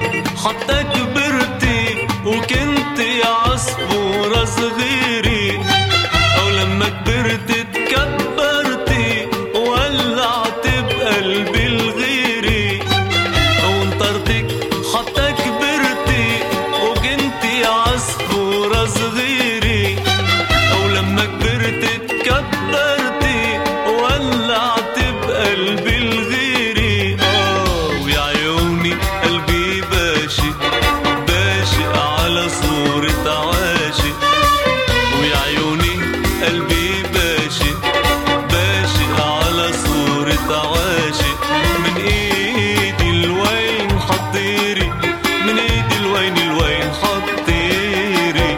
حتى كبرتي وكنتي عصفورة صغيرة، أو لما كبرتي تكبرتي وولعتي بقلبي الغيرة، أو انطرتك حتى كبرتي وكنتي عصفورة صغيرة، أو لما كبرتي تكبرتي وولعتي بقلبي الغيرة. ويا عيوني قلبي باشق باشق على صورة عاشق، ويا عيوني قلبي باشق باشق على صورة عاشق. من ايدي الوين حطيري، من ايدي الوين الوين حطيري.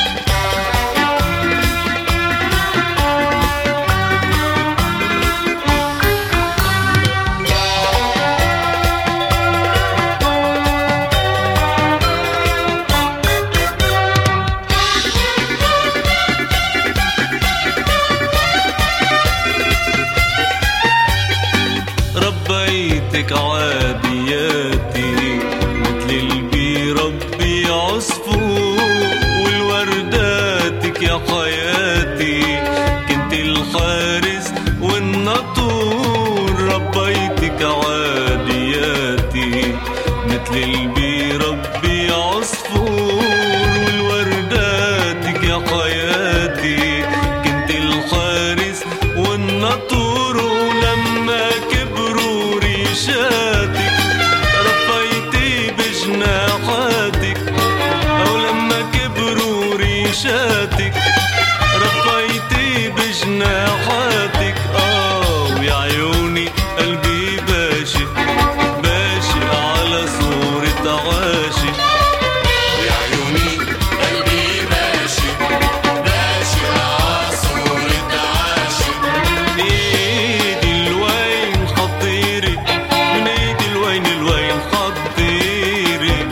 ربيتك عادياتي مثل اللي بيربي عصفور، والورداتك يا حياتي كنت الحارس والنطور. ربيتك عادياتي مثل اللي بيربي عصفور، والورداتك يا حياتي كنت الحارس والنطور. ولما كبروا ريشاتك رفيتي بجناحاتك، أو لما كبروا ريشاتك رفيتي بجناحاتك. ويا عيوني قلبي باشق باشق على صورة عاشق، ويا عيوني قلبي باشق باشق على صورة عاشق. من ايدي الوين حطيري، من ايدي الوين الوين حطيري.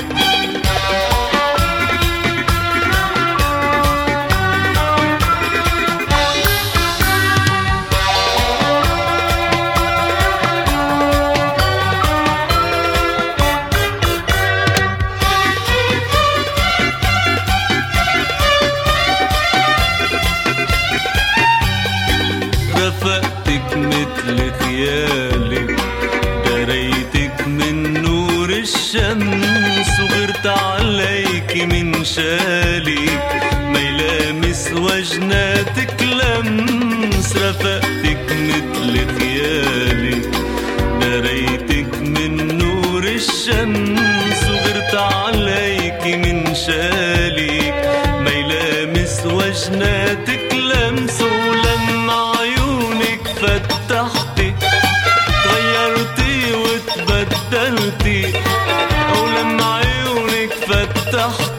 رفقتك مثل خيالك، دريتك من نور الشمس، وغرت عليك من شالك ما يلامس وجناتك لمس. رفقتك مثل خيالك، دريتك من نور الشمس، وغرت عليك من شالك ما يلامس وجناتك لمس. ولما عيونك فتحتي تغيرتي وتبدلتي، ولما عيونك فتحتي